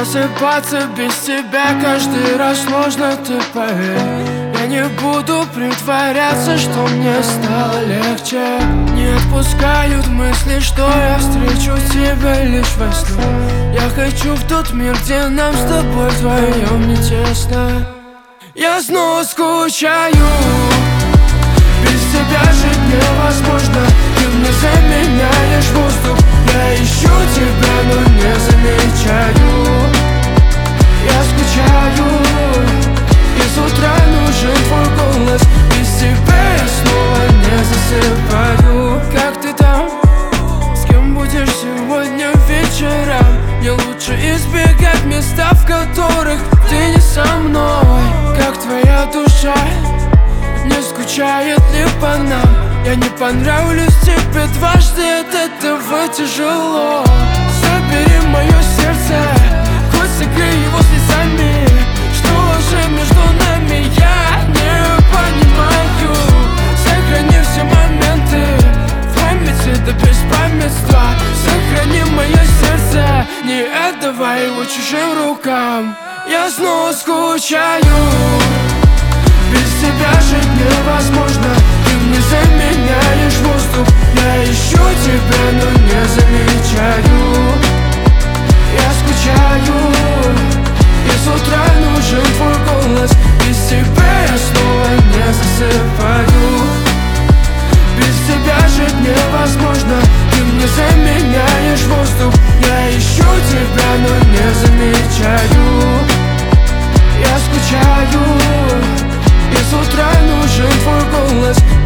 Просыпаться без тебя каждый раз сложно, ты поверь. Я не буду притворяться, что мне стало легче. Не отпускают мысли, что я встречу тебя лишь во сне. Я хочу в тот мир, где нам с тобой вдвоем не тесно. Я снова скучаю, без тебя жить невозможно. Ты мне заменяешь воздух. Я ищу тебя, но не замечаю. Я скучаю, и с утра нужен твой голос. Без тебя я снова не засыпаю. Как ты там? С кем будешь сегодня вечером? Мне лучше избегать места, в которых ты не со мной. Как твоя душа? Не скучает ли по нам? Я не понравлюсь тебе дважды, от этого тяжело. Забери мое сердце, хоть согрей его слезами. Что же между нами, я не понимаю. Сохрани все моменты в памяти до беспамятства. Сохрани мое сердце, не отдавай его чужим рукам. Я снова скучаю, без тебя жить невозможно. Ты мне заменяешь воздух. Я ищу тебя, но не замечаю. Я скучаю, и с утра нужен твой голос. Без тебя я снова не засыпаю. Без тебя жить невозможно. Ты мне заменяешь воздух. Я ищу тебя, но не замечаю. Я скучаю, и с утра нужен твой голос.